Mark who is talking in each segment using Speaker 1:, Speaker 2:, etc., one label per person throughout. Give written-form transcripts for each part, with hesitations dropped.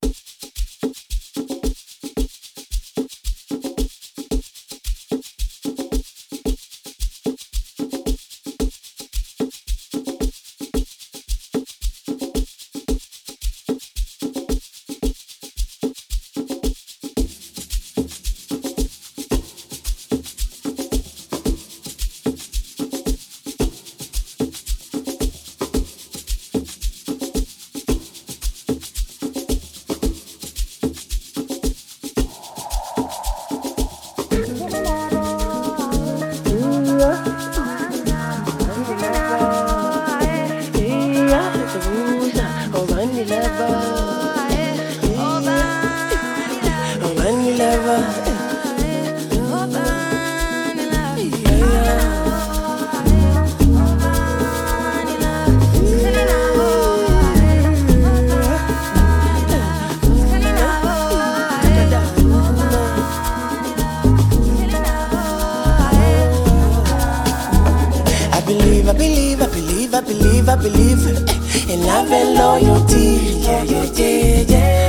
Speaker 1: I believe in love and loyalty. Yeah, yeah, yeah,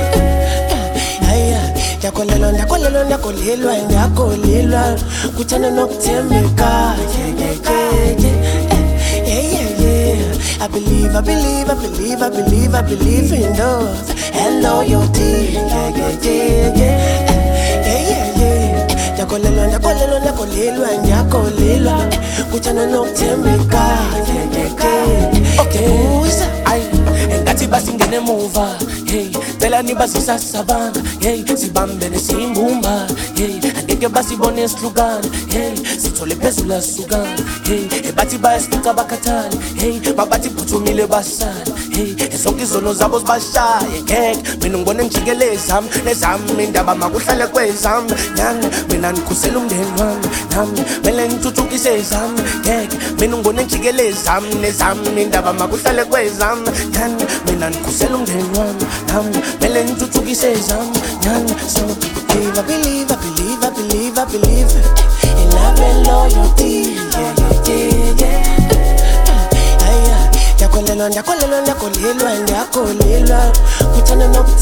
Speaker 1: yeah. Ndakolelwa kuthanda nokuthembeka. I believe in love and loyalty. Ndakolelwa kuthanda nokuthembeka.
Speaker 2: Okay, engathi basingene muva. Hey, phela nibasisa savana. Hey, sibambene simbumba. Hey, angeke basibone sihlukana. Hey, sithole phezulu asukana. Hey, bathi bayasifica bakhathane. Hey, babathi phuthumile basana. Hey, sonke izono zabo zibashaye ngeke mina ngibone ngijikelezami nezami indaba makuhlale kwezami nyanga mina ngikhusela umndeni wami nami mele ngithuthukise ezami ngeke mina ngibone ngijikelezami nezami indaba makuhlale kwezami nyanga mina ngikhusela umndeni wami nami mele ngithuthukise ezami nyanga.
Speaker 1: So I believe in love and loyalty. Ndakolelwa kuthanda nokuthembeka.